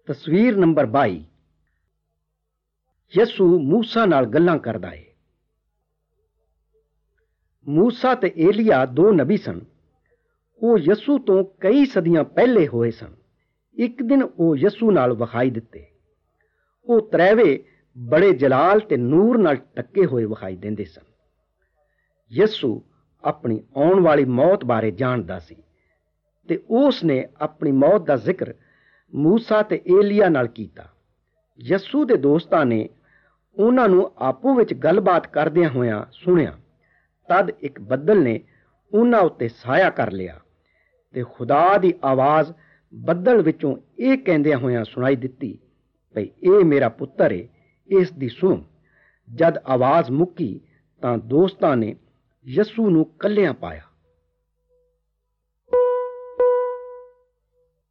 ਤਸਵੀਰ ਨੰਬਰ 22। ਯਸੂ ਮੂਸਾ ਨਾਲ ਗੱਲਾਂ ਕਰਦਾ ਹੈ। ਮੂਸਾ ਤੇ ਏਲੀਆ ਦੋ ਨਬੀ ਸਨ। ਉਹ ਯਸੂ ਤੋਂ ਕਈ ਸਦੀਆਂ ਪਹਿਲੇ ਹੋਏ ਸਨ। ਇੱਕ ਦਿਨ ਉਹ ਯਸੂ ਨਾਲ ਵਿਖਾਈ ਦਿੱਤੇ। ਉਹ ਤਰੈਵੇ ਬੜੇ ਜਲਾਲ ਤੇ ਨੂਰ ਨਾਲ ਢੱਕੇ ਹੋਏ ਵਿਖਾਈ ਦਿੰਦੇ ਸਨ। ਯਸੂ ਆਪਣੀ ਆਉਣ ਵਾਲੀ ਮੌਤ ਬਾਰੇ ਜਾਣਦਾ ਸੀ ਤੇ ਉਸ ਨੇ ਆਪਣੀ ਮੌਤ ਦਾ ਜ਼ਿਕਰ ਮੂਸਾ ਤੇ ਏਲੀਆ ਨਾਲ ਕੀਤਾ। ਯਸੂ ਦੇ ਦੋਸਤਾਂ ਨੇ ਉਹਨਾਂ ਨੂੰ ਆਪੋ ਵਿੱਚ ਗੱਲਬਾਤ ਕਰਦਿਆਂ ਹੋਇਆਂ ਸੁਣਿਆ। ਤਦ ਇੱਕ ਬੱਦਲ ਨੇ ਉਹਨਾਂ ਉੱਤੇ ਸਾਇਆ ਕਰ ਲਿਆ ਤੇ ਖੁਦਾ ਦੀ ਆਵਾਜ਼ ਬੱਦਲ ਵਿੱਚੋਂ ਇਹ ਕਹਿੰਦਿਆਂ ਹੋਇਆਂ ਸੁਣਾਈ ਦਿੱਤੀ ਭਈ ਇਹ ਮੇਰਾ ਪੁੱਤਰ ਏ, ਇਸ ਦੀ ਸੁਣੋ। ਜਦ ਆਵਾਜ਼ ਮੁੱਕੀ ਤਾਂ ਦੋਸਤਾਂ ਨੇ ਯਸੂ ਨੂੰ ਕੱਲਿਆਂ ਪਾਇਆ।